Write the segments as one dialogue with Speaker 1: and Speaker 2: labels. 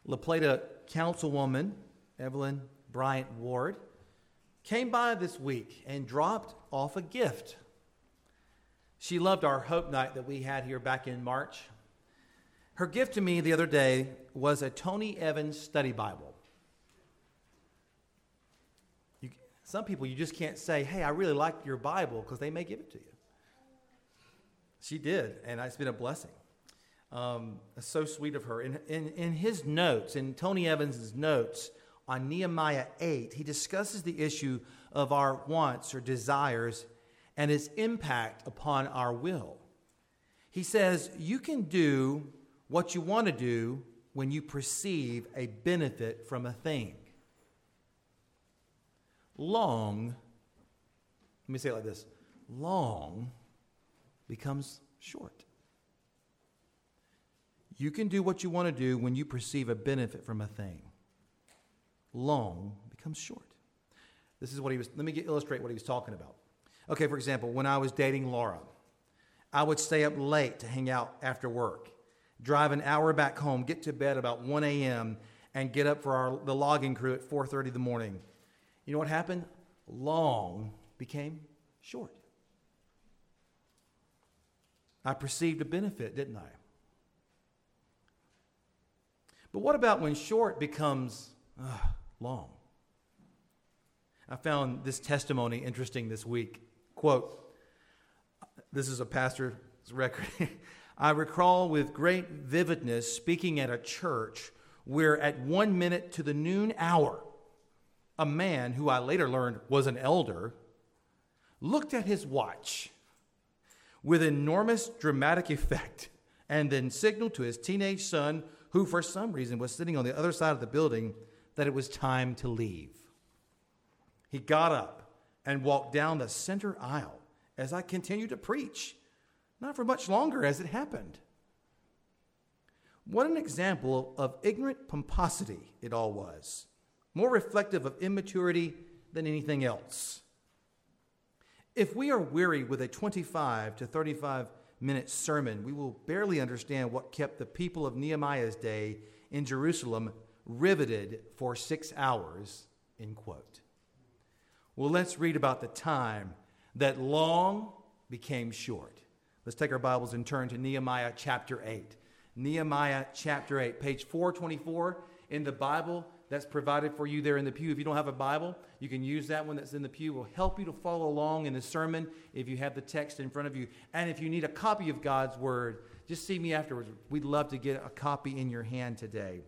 Speaker 1: La Plata councilwoman Evelyn Bryant Ward came by this week and dropped off a gift. She loved our Hope Night that we had here back in March. Her gift to me the other day was a Tony Evans study Bible. Some people, you just can't say, hey, I really like your Bible, because they may give it to you. She did, and it's been a blessing. It's so sweet of her. In his notes, in Tony Evans' notes on Nehemiah 8, he discusses the issue of our wants or desires and its impact upon our will. He says, you can do what you want to do when you perceive a benefit from a thing. Long, let me say it like this, long becomes short. You can do what you want to do when you perceive a benefit from a thing. Long becomes short. This is what let me illustrate what he was talking about. Okay, for example, when I was dating Laura, I would stay up late to hang out after work, drive an hour back home, get to bed about 1 a.m., and get up for the logging crew at 4:30 in the morning. You know what happened? Long became short. I perceived a benefit, didn't I? But what about when short becomes long? I found this testimony interesting this week. Quote, this is a pastor's record. I recall with great vividness speaking at a church where at 1 minute to the noon hour, a man who I later learned was an elder looked at his watch with enormous dramatic effect and then signaled to his teenage son, who for some reason was sitting on the other side of the building, that it was time to leave. He got up and walked down the center aisle as I continued to preach, not for much longer as it happened. What an example of ignorant pomposity it all was, more reflective of immaturity than anything else. If we are weary with a 25 to 35-minute sermon, we will barely understand what kept the people of Nehemiah's day in Jerusalem riveted for 6 hours, end quote. Well, let's read about the time that long became short. Let's take our Bibles and turn to Nehemiah chapter 8. Nehemiah chapter 8, page 424 in the Bible that's provided for you there in the pew. If you don't have a Bible, you can use that one that's in the pew. It will help you to follow along in the sermon if you have the text in front of you. And if you need a copy of God's Word, just see me afterwards. We'd love to get a copy in your hand today.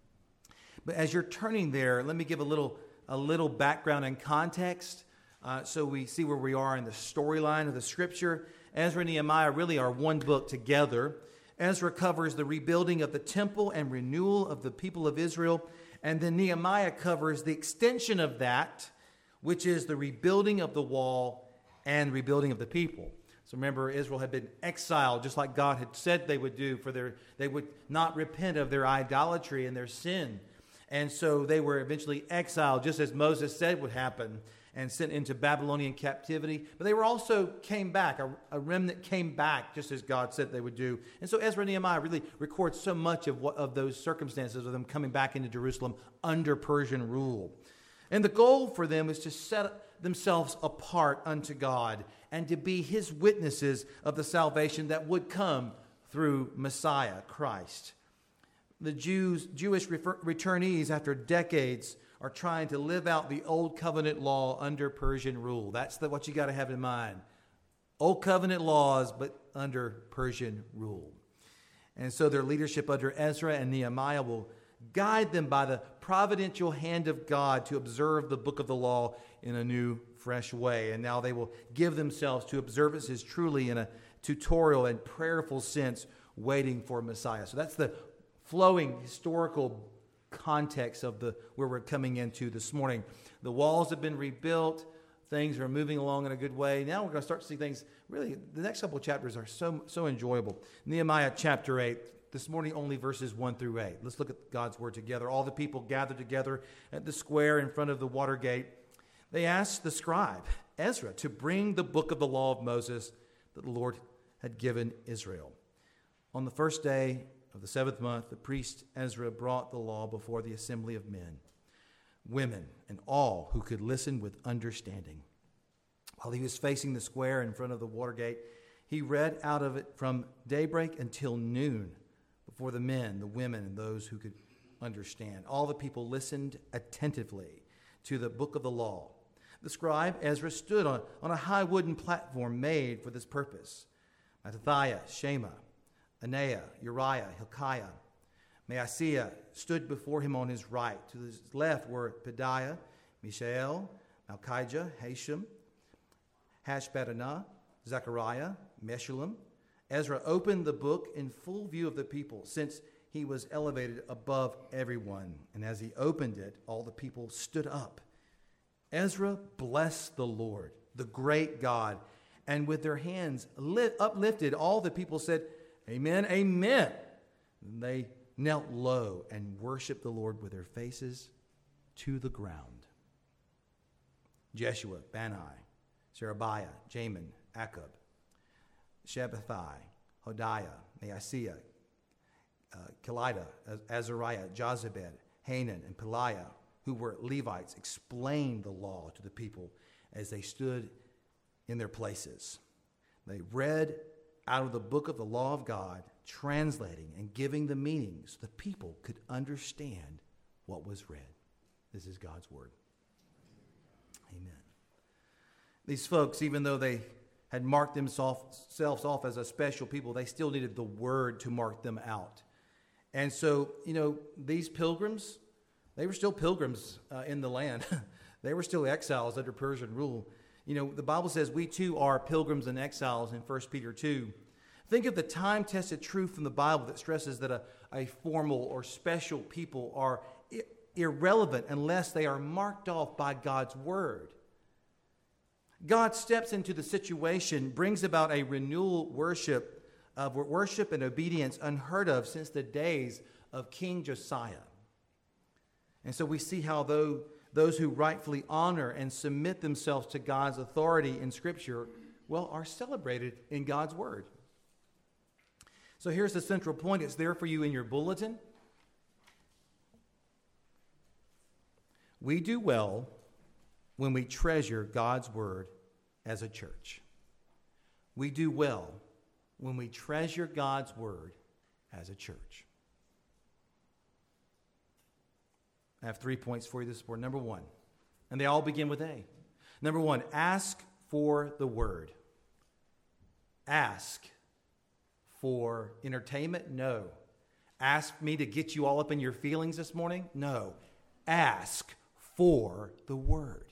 Speaker 1: But as you're turning there, let me give a little background and context so we see where we are in the storyline of the Scripture. Ezra and Nehemiah really are one book together. Ezra covers the rebuilding of the temple and renewal of the people of Israel. And then Nehemiah covers the extension of that, which is the rebuilding of the wall and rebuilding of the people. So remember, Israel had been exiled, just like God had said they would do. They would not repent of their idolatry and their sin. And so they were eventually exiled, just as Moses said would happen, and sent into Babylonian captivity. But they were also came back. A remnant came back, just as God said they would do. And so Ezra and Nehemiah really record so much of those circumstances of them coming back into Jerusalem under Persian rule. And the goal for them is to set themselves apart unto God and to be His witnesses of the salvation that would come through Messiah, Christ. The Jewish returnees, after decades, are trying to live out the Old Covenant law under Persian rule. That's what you got to have in mind. Old Covenant laws, but under Persian rule. And so their leadership under Ezra and Nehemiah will guide them by the providential hand of God to observe the book of the law in a new, fresh way. And now they will give themselves to observances truly in a tutorial and prayerful sense, waiting for Messiah. So that's the flowing historical context of where we're coming into this morning. The walls have been rebuilt. Things are moving along in a good way. Now we're going to start to see things, really, the next couple of chapters are so enjoyable. Nehemiah chapter 8, this morning only verses 1 through 8. Let's look at God's word together. All the people gathered together at the square in front of the water gate. They asked the scribe, Ezra, to bring the book of the law of Moses that the Lord had given Israel. On the first day of the 7th month, the priest Ezra brought the law before the assembly of men, women, and all who could listen with understanding. While he was facing the square in front of the Watergate, he read out of it from daybreak until noon before the men, the women, and those who could understand. All the people listened attentively to the book of the law. The scribe Ezra stood on a high wooden platform made for this purpose. Mattithiah, Shema, Anaiah, Uriah, Hilkiah, Maaseiah stood before him on his right. To his left were Pedaiah, Mishael, Malchijah, Hashem, Hashbaddanah, Zechariah, Meshullam. Ezra opened the book in full view of the people, since he was elevated above everyone. And as he opened it, all the people stood up. Ezra blessed the Lord, the great God, and with their hands uplifted, all the people said, Amen, amen. And they knelt low and worshiped the Lord with their faces to the ground. Jeshua, Bani, Sherebiah, Jamin, Akub, Shabbathai, Hodiah, Maaseiah, Kelida, Azariah, Jozabed, Hanan, and Peliah, who were Levites, explained the law to the people as they stood in their places. They read out of the book of the law of God, translating and giving the meanings so the people could understand what was read. This is God's word. Amen. These folks, even though they had marked themselves off as a special people, they still needed the word to mark them out. And so, these pilgrims, they were still pilgrims in the land. They were still exiles under Persian rule. The Bible says we too are pilgrims and exiles in 1 Peter 2. Think of the time-tested truth from the Bible that stresses that a formal or special people are irrelevant unless they are marked off by God's word. God steps into the situation, brings about a renewal of worship and obedience unheard of since the days of King Josiah. And so we see how those who rightfully honor and submit themselves to God's authority in Scripture, are celebrated in God's word. So here's the central point. It's there for you in your bulletin. We do well when we treasure God's word as a church. We do well when we treasure God's word as a church. I have 3 points for you this morning. Number one, and they all begin with A. Number one, ask for the word. Ask for entertainment? No. Ask me to get you all up in your feelings this morning? No. Ask for the word.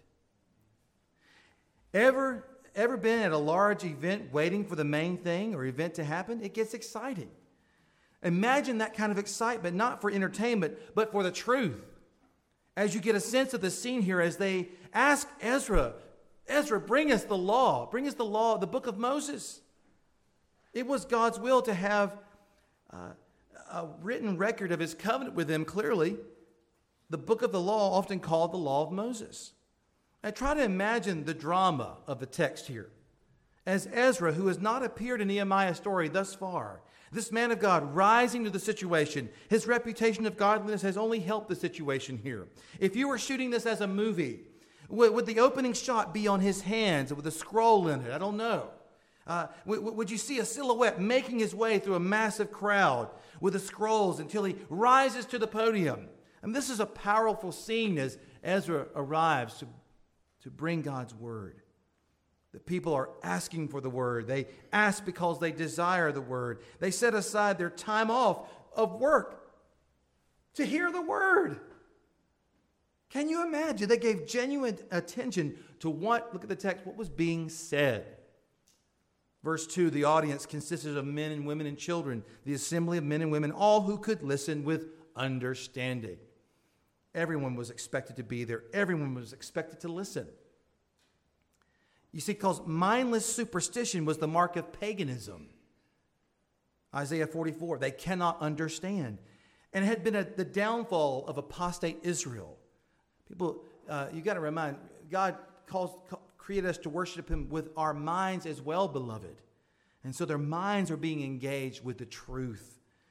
Speaker 1: Ever been at a large event waiting for the main thing or event to happen? It gets exciting. Imagine that kind of excitement, not for entertainment, but for the truth. As you get a sense of the scene here, as they ask Ezra, bring us the law, the book of Moses. It was God's will to have a written record of his covenant with them clearly. The book of the law, often called the law of Moses. Now try to imagine the drama of the text here. As Ezra, who has not appeared in Nehemiah's story thus far, this man of God rising to the situation, his reputation of godliness has only helped the situation here. If you were shooting this as a movie, would the opening shot be on his hands with a scroll in it? I don't know. Would you see a silhouette making his way through a massive crowd with the scrolls until he rises to the podium? And this is a powerful scene as Ezra arrives to bring God's word. The people are asking for the word. They ask because they desire the word. They set aside their time off of work to hear the word. Can you imagine? They gave genuine attention to look at the text, what was being said. Verse 2, the audience consisted of men and women and children, the assembly of men and women, all who could listen with understanding. Everyone was expected to be there. Everyone was expected to listen. You see, because mindless superstition was the mark of paganism. Isaiah 44, they cannot understand. And it had been the downfall of apostate Israel. People, you got to remind, God created us to worship him with our minds as well, beloved. And so their minds are being engaged with the truth,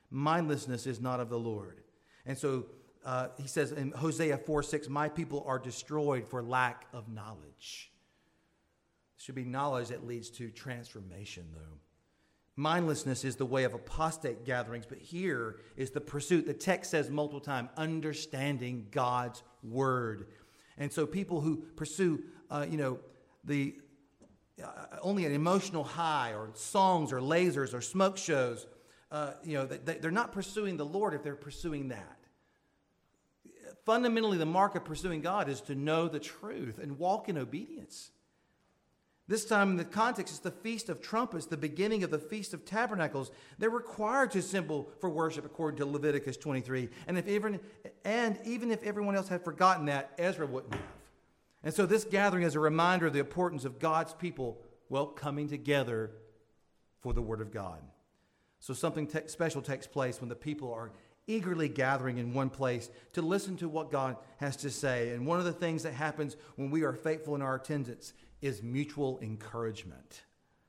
Speaker 1: Mindlessness is not of the Lord. And so he says in Hosea 4:6, my people are destroyed for lack of knowledge. It should be knowledge that leads to transformation, though. Mindlessness is the way of apostate gatherings, but here is the pursuit. The text says multiple times, understanding God's word. And so people who pursue, only an emotional high, or songs or lasers or smoke shows, they're not pursuing the Lord if they're pursuing that. Fundamentally, the mark of pursuing God is to know the truth and walk in obedience. This time in the context, it's the Feast of Trumpets, the beginning of the Feast of Tabernacles. They're required to assemble for worship according to Leviticus 23. And even if everyone else had forgotten that, Ezra wouldn't have. And so this gathering is a reminder of the importance of God's people, coming together for the Word of God. So something special takes place when the people are eagerly gathering in one place to listen to what God has to say. And one of the things that happens when we are faithful in our attendance is mutual encouragement.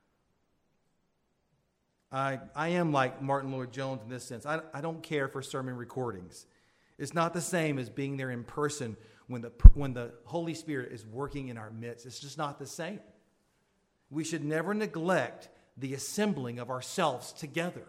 Speaker 1: I am like Martin Lloyd-Jones in this sense. I don't care for sermon recordings. It's not the same as being there in person when the Holy Spirit is working in our midst. It's just not the same. We should never neglect the assembling of ourselves together.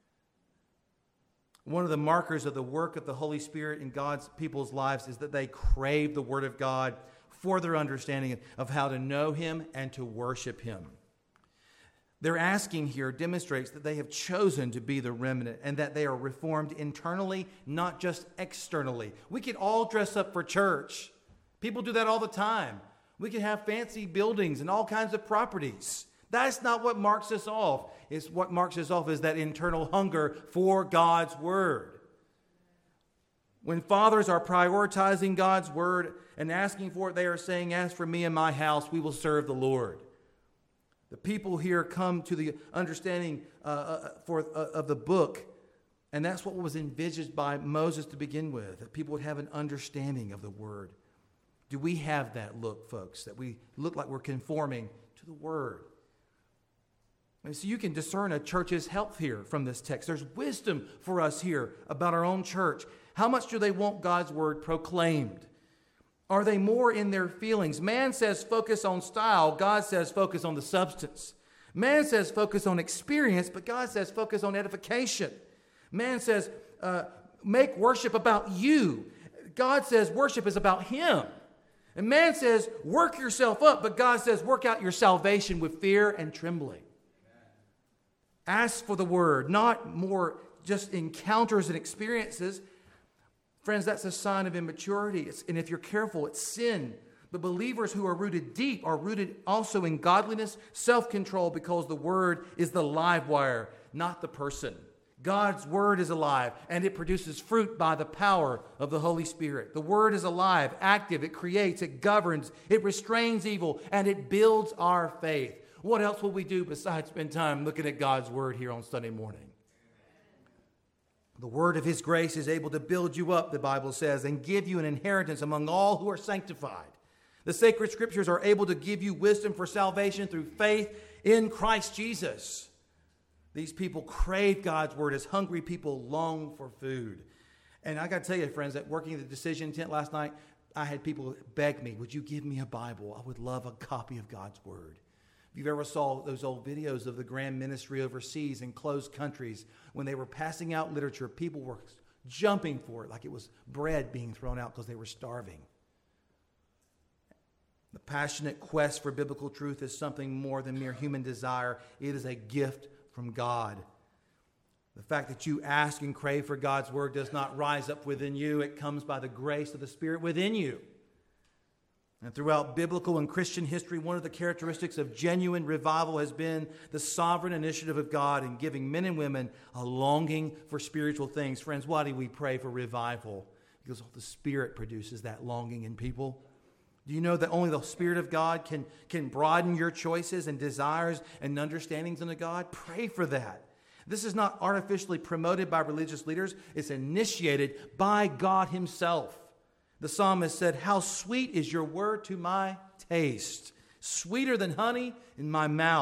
Speaker 1: One of the markers of the work of the Holy Spirit in God's people's lives is that they crave the Word of God for their understanding of how to know Him and to worship Him. Their asking here demonstrates that they have chosen to be the remnant and that they are reformed internally, not just externally. We could all dress up for church. People do that all the time. We can have fancy buildings and all kinds of properties. That's not what marks us off. What marks us off is that internal hunger for God's Word. When fathers are prioritizing God's Word and asking for it, they are saying, as for me and my house, we will serve the Lord. The people here come to the understanding of the book, and that's what was envisaged by Moses to begin with, that people would have an understanding of the Word. Do we have that look, folks, that we look like we're conforming to the Word? And so you can discern a church's health here from this text. There's wisdom for us here about our own church. How much do they want God's Word proclaimed? Are they more in their feelings? Man says focus on style. God says focus on the substance. Man says focus on experience, but God says focus on edification. Man says make worship about you. God says worship is about Him. And man says work yourself up, but God says work out your salvation with fear and trembling. Ask for the Word, not more just encounters and experiences. Friends, that's a sign of immaturity. And if you're careful, it's sin. But believers who are rooted deep are rooted also in godliness, self-control, because the Word is the live wire, not the person. God's Word is alive, and it produces fruit by the power of the Holy Spirit. The Word is alive, active, it creates, it governs, it restrains evil, and it builds our faith. What else will we do besides spend time looking at God's Word here on Sunday morning? The word of His grace is able to build you up, the Bible says, and give you an inheritance among all who are sanctified. The sacred scriptures are able to give you wisdom for salvation through faith in Christ Jesus. These people crave God's word as hungry people long for food. And I got to tell you, friends, that working at the decision tent last night, I had people beg me, would you give me a Bible? I would love a copy of God's word. If you've ever saw those old videos of the grand ministry overseas in closed countries, when they were passing out literature, people were jumping for it like it was bread being thrown out because they were starving. The passionate quest for biblical truth is something more than mere human desire. It is a gift from God. The fact that you ask and crave for God's word does not rise up within you. It comes by the grace of the Spirit within you. And throughout biblical and Christian history, one of the characteristics of genuine revival has been the sovereign initiative of God in giving men and women a longing for spiritual things. Friends, why do we pray for revival? Because the Spirit produces that longing in people. Do you know that only the Spirit of God can broaden your choices and desires and understandings unto God? Pray for that. This is not artificially promoted by religious leaders. It's initiated by God Himself. The psalmist said, how sweet is your word to my taste, sweeter than honey in my mouth.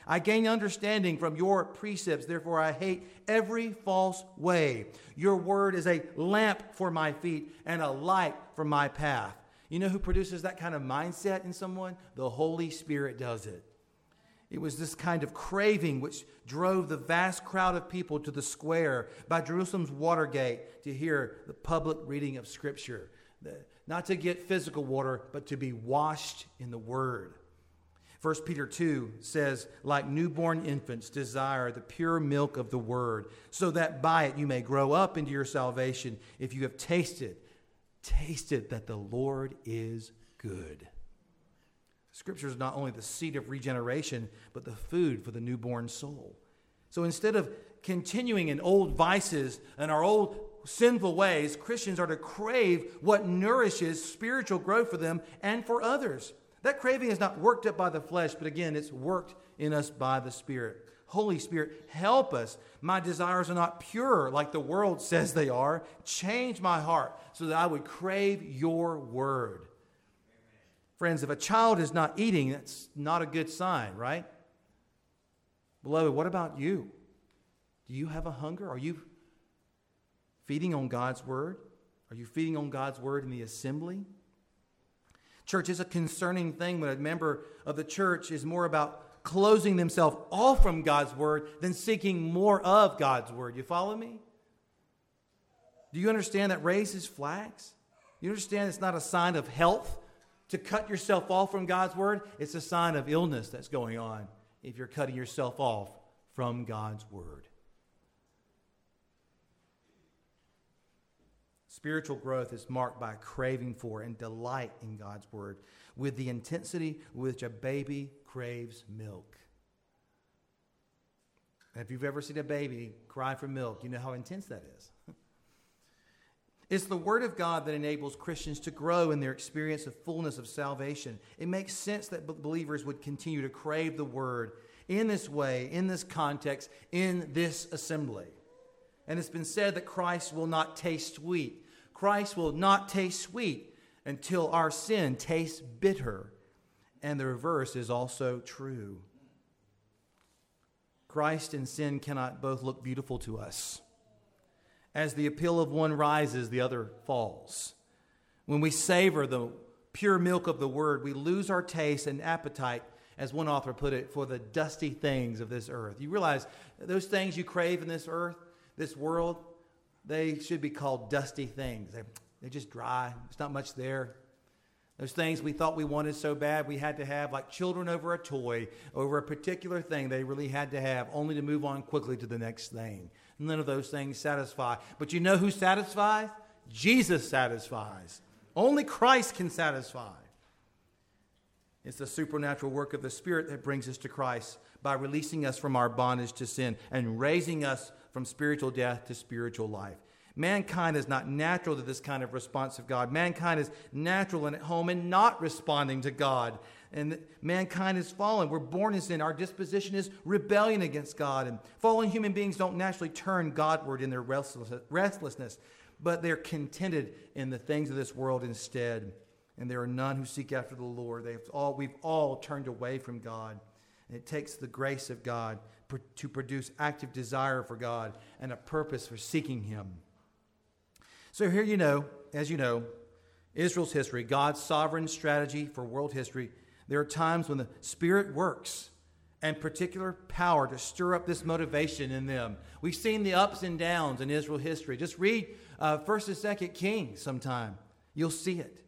Speaker 1: I gain understanding from your precepts. Therefore, I hate every false way. Your word is a lamp for my feet and a light for my path. You know who produces that kind of mindset in someone? The Holy Spirit does it. It was this kind of craving which drove the vast crowd of people to the square by Jerusalem's Watergate to hear the public reading of Scripture. Not to get physical water, but to be washed in the Word. 1 Peter 2 says, like newborn infants, desire the pure milk of the Word, so that by it you may grow up into your salvation if you have tasted that the Lord is good. Scripture is not only the seed of regeneration, but the food for the newborn soul. So instead of continuing in old vices and our old sinful ways, Christians are to crave what nourishes spiritual growth for them and for others. That craving is not worked up by the flesh, but again, it's worked in us by the Spirit. Holy Spirit, help us. My desires are not pure like the world says they are. Change my heart so that I would crave your word. Friends, if a child is not eating, that's not a good sign, right? Beloved, what about you? Do you have a hunger? Are you feeding on God's word? Are you feeding on God's word in the assembly? Church is a concerning thing when a member of the church is more about closing themselves off from God's word than seeking more of God's word. You follow me? Do you understand that raises flags? You understand it's not a sign of health to cut yourself off from God's word? It's a sign of illness that's going on if you're cutting yourself off from God's word. Spiritual growth is marked by craving for and delight in God's word with the intensity with which a baby craves milk. And if you've ever seen a baby cry for milk, you know how intense that is. It's the word of God that enables Christians to grow in their experience of fullness of salvation. It makes sense that believers would continue to crave the word in this way, in this context, in this assembly. And it's been said that Christ will not taste sweet. Christ will not taste sweet until our sin tastes bitter. And the reverse is also true. Christ and sin cannot both look beautiful to us. As the appeal of one rises, the other falls. When we savor the pure milk of the word, we lose our taste and appetite, as one author put it, for the dusty things of this earth. You realize those things you crave in this earth, this world, they should be called dusty things. They're just dry. There's not much there. Those things we thought we wanted so bad we had to have, like children over a toy, over a particular thing they really had to have, only to move on quickly to the next thing. None of those things satisfy. But you know who satisfies? Jesus satisfies. Only Christ can satisfy. It's the supernatural work of the Spirit that brings us to Christ by releasing us from our bondage to sin and raising us from spiritual death to spiritual life. Mankind is not natural to this kind of response of God. Mankind is natural and at home and not responding to God. And mankind is fallen. We're born in sin. Our disposition is rebellion against God. And fallen human beings don't naturally turn Godward in their restlessness, but they're contented in the things of this world instead. And there are none who seek after the Lord. We've all turned away from God. And it takes the grace of God to produce active desire for God and a purpose for seeking Him. So here as you know, Israel's history, God's sovereign strategy for world history, there are times when the Spirit works and particular power to stir up this motivation in them. We've seen the ups and downs in Israel history. Just read 1st and 2nd Kings sometime. You'll see it.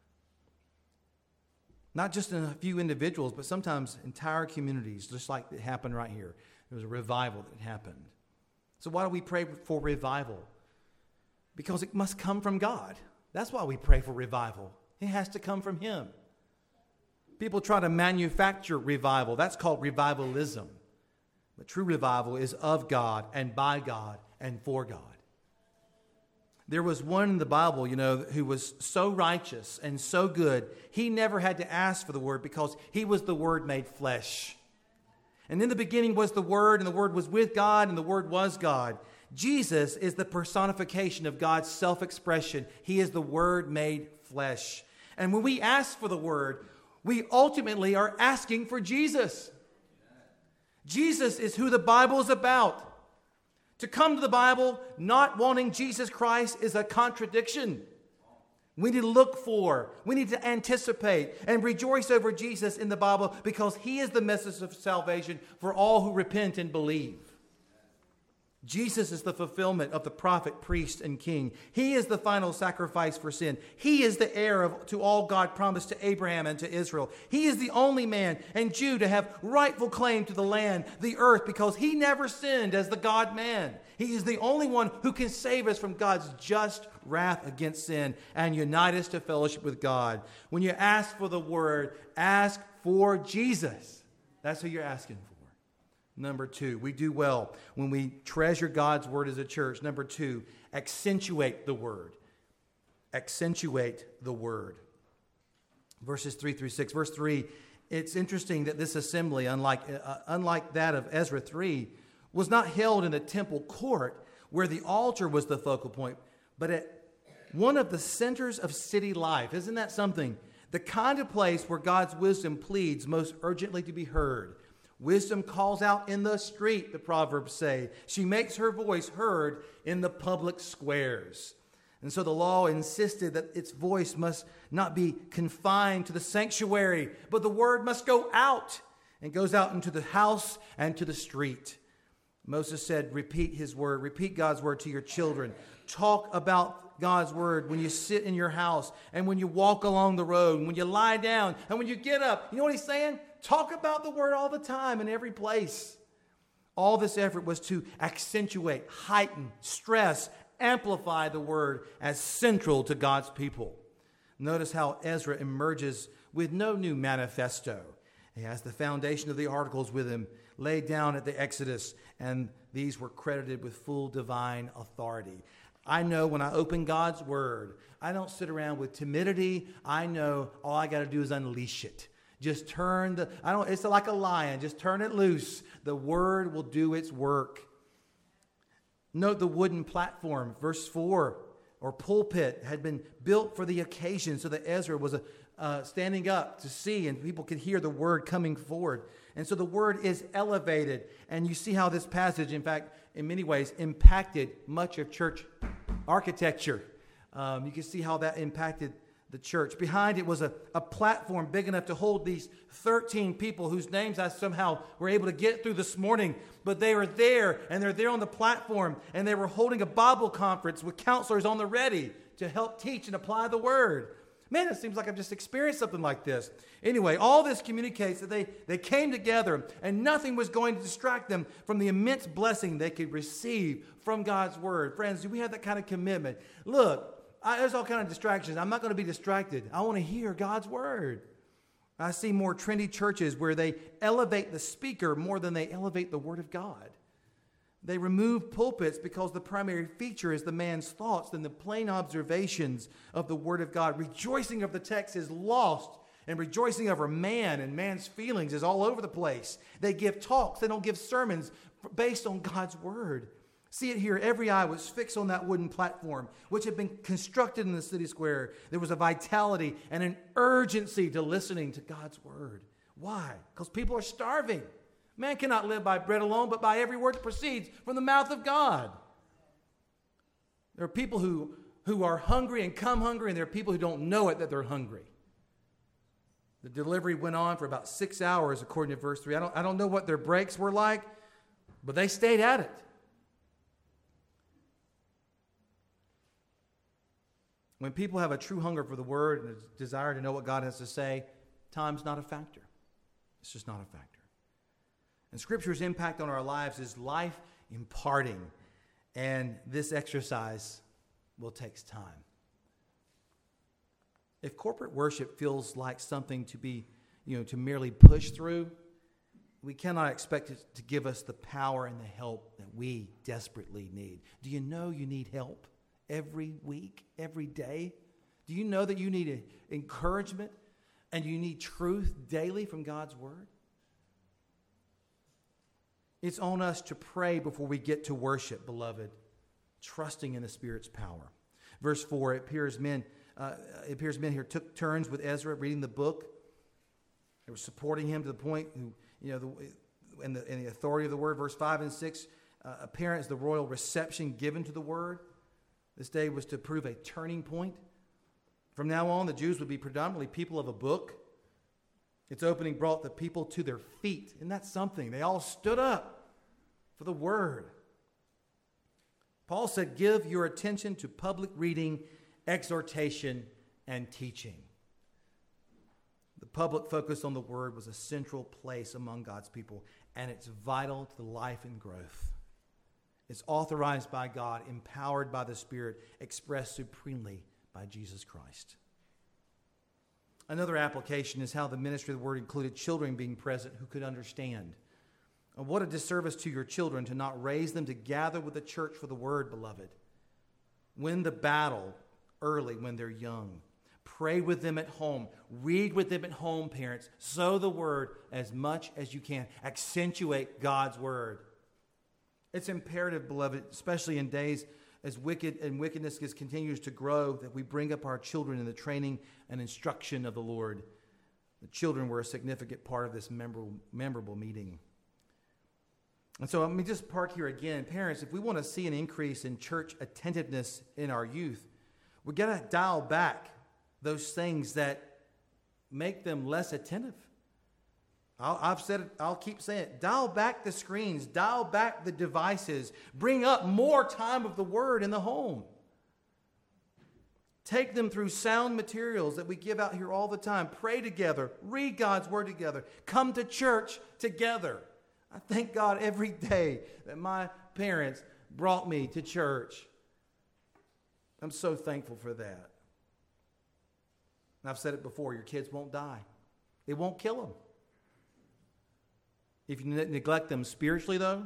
Speaker 1: Not just in a few individuals, but sometimes entire communities, just like it happened right here. There was a revival that happened. So why do we pray for revival? Because it must come from God. That's why we pray for revival. It has to come from Him. People try to manufacture revival. That's called revivalism. But true revival is of God and by God and for God. There was one in the Bible, who was so righteous and so good, he never had to ask for the Word because he was the Word made flesh. And in the beginning was the Word, and the Word was with God, and the Word was God. Jesus is the personification of God's self-expression. He is the Word made flesh. And when we ask for the Word, we ultimately are asking for Jesus. Jesus is who the Bible is about. To come to the Bible not wanting Jesus Christ is a contradiction. We need to look for, we need to anticipate and rejoice over Jesus in the Bible because he is the message of salvation for all who repent and believe. Jesus is the fulfillment of the prophet, priest, and king. He is the final sacrifice for sin. He is the heir to all God promised to Abraham and to Israel. He is the only man and Jew to have rightful claim to the land, the earth, because he never sinned as the God-man. He is the only one who can save us from God's just wrath against sin and unite us to fellowship with God. When you ask for the word, ask for Jesus. That's who you're asking for. Number two, we do well when we treasure God's word as a church. Number two, accentuate the word. Accentuate the word. Verses 3 through 6. Verse 3, it's interesting that this assembly, unlike that of Ezra 3, was not held in the temple court where the altar was the focal point, but at one of the centers of city life. Isn't that something? The kind of place where God's wisdom pleads most urgently to be heard. Wisdom calls out in the street, the Proverbs say. She makes her voice heard in the public squares. And so the law insisted that its voice must not be confined to the sanctuary, but the word must go out, and goes out into the house and to the street. Moses said, repeat his word, repeat God's word to your children. Talk about God's word when you sit in your house and when you walk along the road, and when you lie down and when you get up. You know what he's saying? Talk about the word all the time in every place. All this effort was to accentuate, heighten, stress, amplify the word as central to God's people. Notice how Ezra emerges with no new manifesto. He has the foundation of the articles with him laid down at the Exodus, and these were credited with full divine authority. I know when I open God's word, I don't sit around with timidity. I know all I got to do is unleash it. Just turn it's like a lion. Just turn it loose. The word will do its work. Note the wooden platform, verse 4, or pulpit, had been built for the occasion so that Ezra was standing up to see and people could hear the word coming forward. And so the word is elevated. And you see how this passage, in fact, in many ways, impacted much of church architecture. You can see how that impacted the church. Behind it was a platform big enough to hold these 13 people whose names I somehow were able to get through this morning. But they were there, and they're there on the platform, and they were holding a Bible conference with counselors on the ready to help teach and apply the word. Man, it seems like I've just experienced something like this. Anyway, all this communicates that they came together, and nothing was going to distract them from the immense blessing they could receive from God's word. Friends, do we have that kind of commitment? Look, there's all kinds of distractions. I'm not going to be distracted. I want to hear God's word. I see more trendy churches where they elevate the speaker more than they elevate the word of God. They remove pulpits because the primary feature is the man's thoughts than the plain observations of the word of God. Rejoicing of the text is lost, and rejoicing over man and man's feelings is all over the place. They give talks. They don't give sermons based on God's word. See it here. Every eye was fixed on that wooden platform, which had been constructed in the city square. There was a vitality and an urgency to listening to God's word. Why? Because people are starving. Man cannot live by bread alone, but by every word that proceeds from the mouth of God. There are people who are hungry and come hungry, and there are people who don't know it that they're hungry. The delivery went on for about 6 hours, according to verse 3. I don't know what their breaks were like, but they stayed at it. When people have a true hunger for the word and a desire to know what God has to say, time's not a factor. It's just not a factor. And Scripture's impact on our lives is life imparting. And this exercise will take time. If corporate worship feels like something to be, to merely push through, we cannot expect it to give us the power and the help that we desperately need. Do you know you need help? Every week, every day? Do you know that you need encouragement and you need truth daily from God's word? It's on us to pray before we get to worship, beloved, trusting in the Spirit's power. Verse 4, it appears men here took turns with Ezra reading the book. They were supporting him to the point, in the authority of the word. Verse 5 and 6, apparent is the royal reception given to the word. This day was to prove a turning point. From now on, the Jews would be predominantly people of a book. Its opening brought the people to their feet. Isn't that something? They all stood up for the word. Paul said, give your attention to public reading, exhortation, and teaching. The public focus on the word was a central place among God's people, and it's vital to the life and growth. It's authorized by God, empowered by the Spirit, expressed supremely by Jesus Christ. Another application is how the ministry of the word included children being present who could understand. And what a disservice to your children to not raise them to gather with the church for the word, beloved. Win the battle early when they're young. Pray with them at home. Read with them at home, parents. Sow the word as much as you can. Accentuate God's word. It's imperative, beloved, especially in days as wickedness continues to grow, that we bring up our children in the training and instruction of the Lord. The children were a significant part of this memorable meeting. And so let me just park here again. Parents, if we want to see an increase in church attentiveness in our youth, we've got to dial back those things that make them less attentive. I've said it, I'll keep saying it. Dial back the screens, dial back the devices, bring up more time of the word in the home. Take them through sound materials that we give out here all the time. Pray together, read God's word together, come to church together. I thank God every day that my parents brought me to church. I'm so thankful for that. And I've said it before, your kids won't die. It won't kill them. If you neglect them spiritually, though,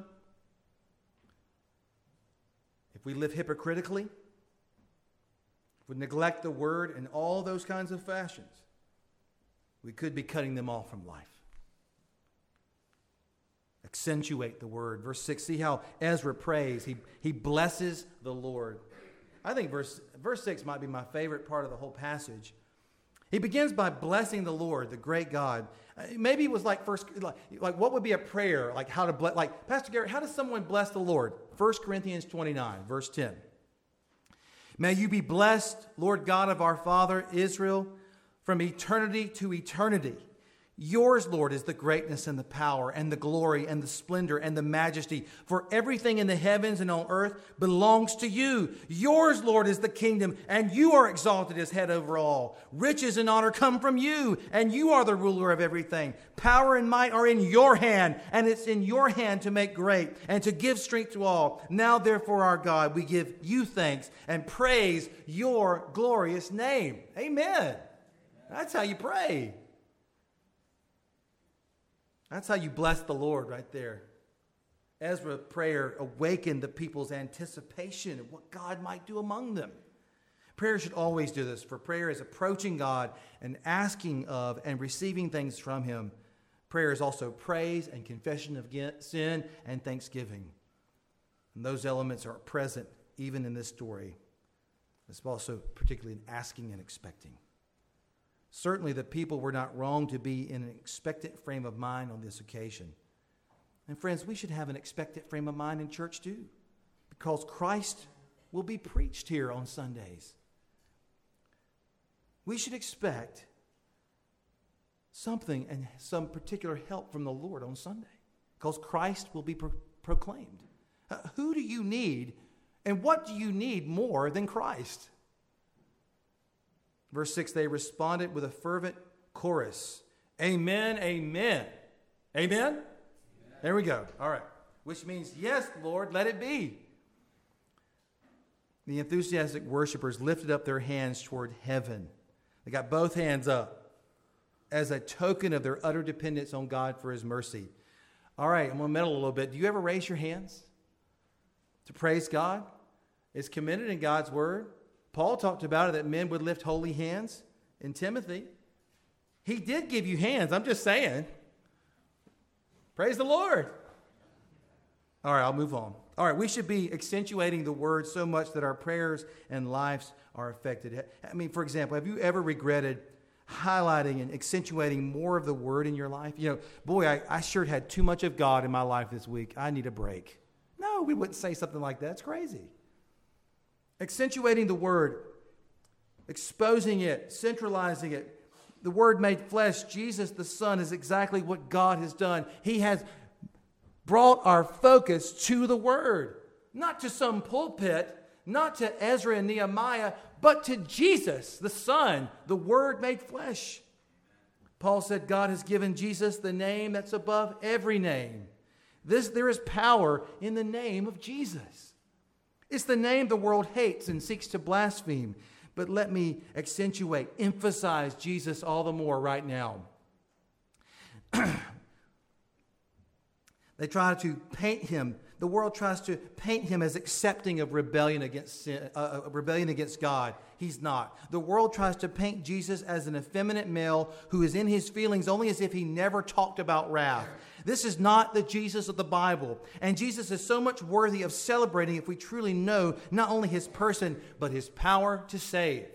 Speaker 1: if we live hypocritically, if we neglect the word in all those kinds of fashions, we could be cutting them off from life. Accentuate the word. Verse 6, see how Ezra prays. He blesses the Lord. I think verse 6 might be my favorite part of the whole passage. He begins by blessing the Lord, the great God. Maybe it was like what would be a prayer, like how to bless, like Pastor Garrett, how does someone bless the Lord? 1 Corinthians 29, verse 10. May you be blessed, Lord God of our father Israel, from eternity to eternity. Yours, Lord, is the greatness and the power and the glory and the splendor and the majesty. For everything in the heavens and on earth belongs to you. Yours, Lord, is the kingdom, and you are exalted as head over all. Riches and honor come from you, and you are the ruler of everything. Power and might are in your hand, and it's in your hand to make great and to give strength to all. Now, therefore, our God, we give you thanks and praise your glorious name. Amen. That's how you pray. That's how you bless the Lord right there. Ezra's prayer awakened the people's anticipation of what God might do among them. Prayer should always do this, for prayer is approaching God and asking of and receiving things from Him. Prayer is also praise and confession of sin and thanksgiving. And those elements are present even in this story. It's also particularly in asking and expecting. Certainly the people were not wrong to be in an expectant frame of mind on this occasion. And friends, we should have an expectant frame of mind in church too, because Christ will be preached here on Sundays. We should expect something and some particular help from the Lord on Sunday, because Christ will be proclaimed. Who do you need, and what do you need more than Christ? Verse 6, they responded with a fervent chorus. Amen, amen. Amen? Amen? There we go. All right. Which means, yes, Lord, let it be. The enthusiastic worshipers lifted up their hands toward heaven. They got both hands up as a token of their utter dependence on God for His mercy. All right, I'm going to meddle a little bit. Do you ever raise your hands to praise God? It's commended in God's Word. Paul talked about it, that men would lift holy hands in Timothy. He did give you hands. I'm just saying. Praise the Lord. All right, I'll move on. All right, we should be accentuating the word so much that our prayers and lives are affected. I mean, for example, have you ever regretted highlighting and accentuating more of the Word in your life? You know, boy, I sure had too much of God in my life this week. I need a break. No, we wouldn't say something like that. It's crazy. Accentuating the Word, exposing it, centralizing it. The Word made flesh, Jesus the Son, is exactly what God has done. He has brought our focus to the Word, not to some pulpit, not to Ezra and Nehemiah, but to Jesus, the Son, the Word made flesh. Paul said God has given Jesus the name that's above every name. There is power in the name of Jesus. It's the name the world hates and seeks to blaspheme. But let me emphasize Jesus all the more right now. They try to paint him. The world tries to paint him as accepting of rebellion against sin, rebellion against God. He's not. The world tries to paint Jesus as an effeminate male who is in his feelings only as if he never talked about wrath. This is not the Jesus of the Bible. And Jesus is so much worthy of celebrating if we truly know not only his person, but his power to save.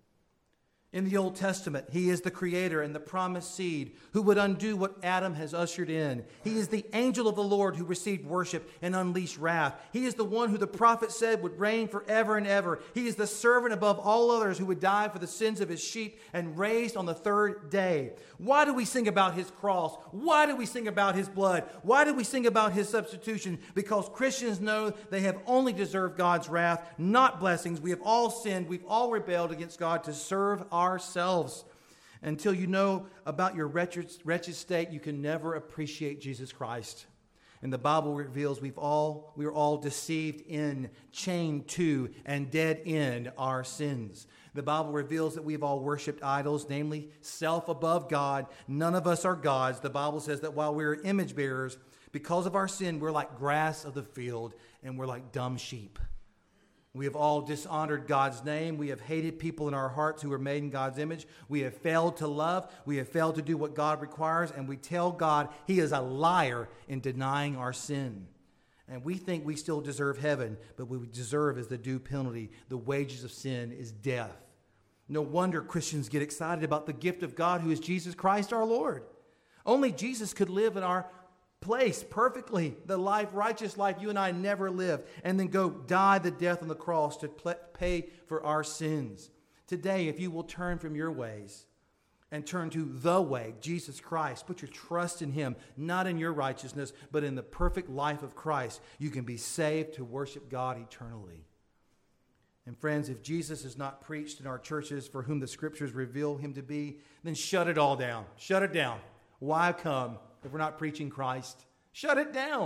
Speaker 1: In the Old Testament, he is the creator and the promised seed who would undo what Adam has ushered in. He is the angel of the Lord who received worship and unleashed wrath. He is the one who the prophet said would reign forever and ever. He is the servant above all others who would die for the sins of his sheep and raised on the third day. Why do we sing about his cross? Why do we sing about his blood? Why do we sing about his substitution? Because Christians know they have only deserved God's wrath, not blessings. We have all sinned. We've all rebelled against God to serve ourselves. Until you know about your wretched state, you can never appreciate Jesus Christ. And the Bible reveals we are all deceived in, chained to, and dead in our sins. The Bible reveals that we've all worshipped idols, namely self above God. None of us are gods. The Bible says that while we're image bearers, because of our sin, we're like grass of the field and we're like dumb sheep. We have all dishonored God's name. We have hated people in our hearts who are made in God's image. We have failed to love. We have failed to do what God requires. And we tell God he is a liar in denying our sin. And we think we still deserve heaven, but what we deserve is the due penalty. The wages of sin is death. No wonder Christians get excited about the gift of God who is Jesus Christ our Lord. Only Jesus could live in our place perfectly, the righteous life you and I never lived, and then go die the death on the cross to pay for our sins. Today, if you will turn from your ways and turn to the way, Jesus Christ, put your trust in him, not in your righteousness, but in the perfect life of Christ, you can be saved to worship God eternally. And friends, if Jesus is not preached in our churches for whom the scriptures reveal him to be, then shut it all down. Shut it down. Why come if we're not preaching Christ? Shut it down.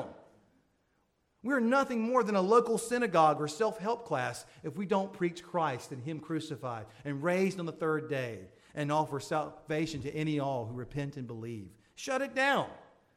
Speaker 1: We're nothing more than a local synagogue or self-help class if we don't preach Christ and him crucified and raised on the third day and offer salvation to any all who repent and believe. Shut it down.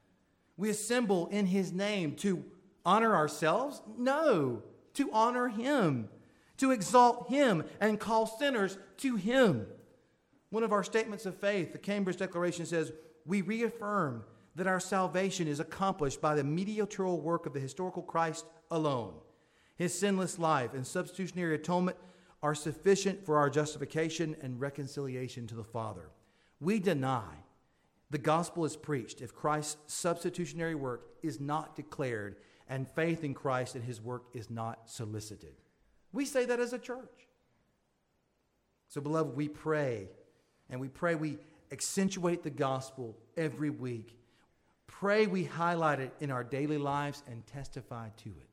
Speaker 1: We assemble in his name to honor ourselves? No, to honor him, to exalt him and call sinners to him. One of our statements of faith, the Cambridge Declaration, says, we reaffirm that our salvation is accomplished by the mediatorial work of the historical Christ alone. His sinless life and substitutionary atonement are sufficient for our justification and reconciliation to the Father. We deny the gospel is preached if Christ's substitutionary work is not declared and faith in Christ and his work is not solicited. We say that as a church. So, beloved, we pray, and we accentuate the gospel every week. Pray we highlight it in our daily lives and testify to it.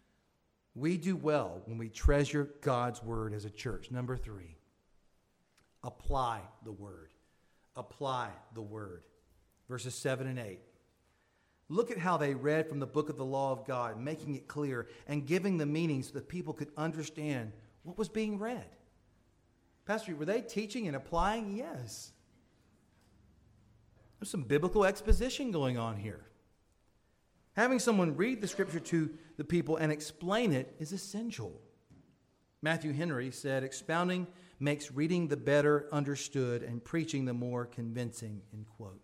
Speaker 1: We do well when we treasure God's word as a church. Number 3, apply the word. Apply the word. Verses 7 and 8. Look at how they read from the book of the law of God, making it clear and giving the meaning so that people could understand what was being read. Pastor, were they teaching and applying? Yes. There's some biblical exposition going on here. Having someone read the scripture to the people and explain it is essential. Matthew Henry said, expounding makes reading the better understood and preaching the more convincing, end quote.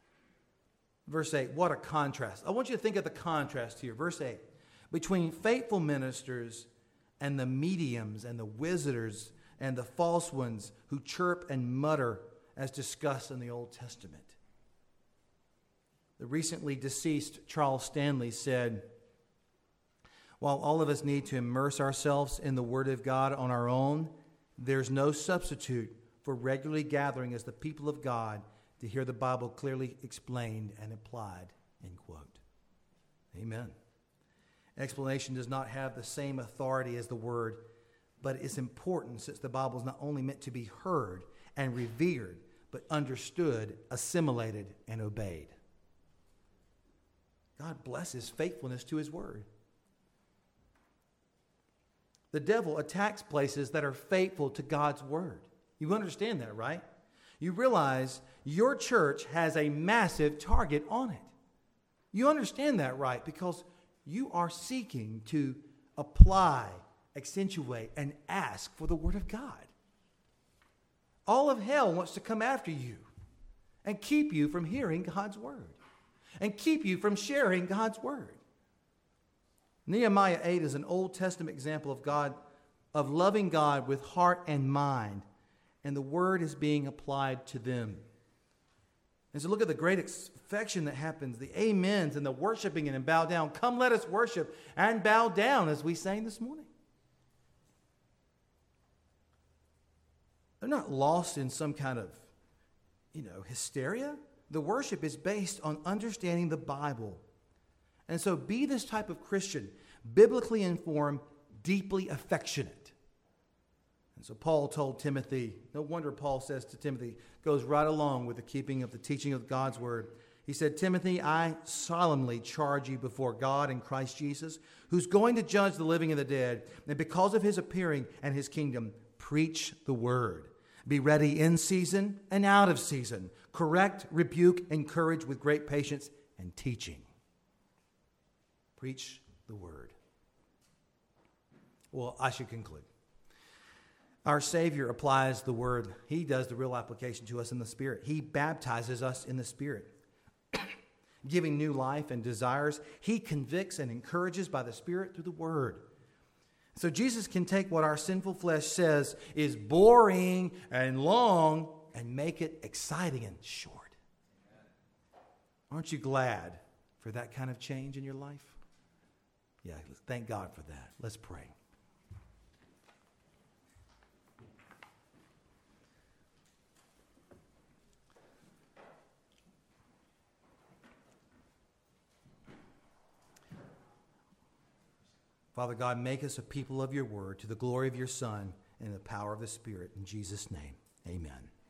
Speaker 1: Verse 8, what a contrast. I want you to think of the contrast here. Verse 8, between faithful ministers and the mediums and the wizards and the false ones who chirp and mutter as discussed in the Old Testament. The recently deceased Charles Stanley said, "While all of us need to immerse ourselves in the Word of God on our own, there's no substitute for regularly gathering as the people of God to hear the Bible clearly explained and applied." End quote. Amen. Explanation does not have the same authority as the Word, but it's important since the Bible is not only meant to be heard and revered, but understood, assimilated, and obeyed. God blesses faithfulness to His Word. The devil attacks places that are faithful to God's Word. You understand that, right? You realize your church has a massive target on it. You understand that, right? Because you are seeking to apply, accentuate, and ask for the Word of God. All of hell wants to come after you and keep you from hearing God's Word and keep you from sharing God's Word. Nehemiah 8 is an Old Testament example of God, of loving God with heart and mind, and the Word is being applied to them. And so look at the great affection that happens, the amens and the worshiping and bow down. Come, let us worship and bow down, as we sang this morning. They're not lost in some kind of, hysteria. The worship is based on understanding the Bible. And so be this type of Christian, biblically informed, deeply affectionate. And so Paul told Timothy, no wonder Paul says to Timothy, goes right along with the keeping of the teaching of God's Word. He said, "Timothy, I solemnly charge you before God and Christ Jesus, who's going to judge the living and the dead, and because of His appearing and His kingdom, preach the Word. Be ready in season and out of season. Correct, rebuke, encourage with great patience and teaching." Preach the Word. Well, I should conclude. Our Savior applies the Word. He does the real application to us in the Spirit. He baptizes us in the Spirit, giving new life and desires. He convicts and encourages by the Spirit through the Word. So Jesus can take what our sinful flesh says is boring and long and make it exciting and short. Aren't you glad for that kind of change in your life? Yeah, thank God for that. Let's pray. Father God, make us a people of your word to the glory of your Son and the power of the Spirit. In Jesus' name, amen.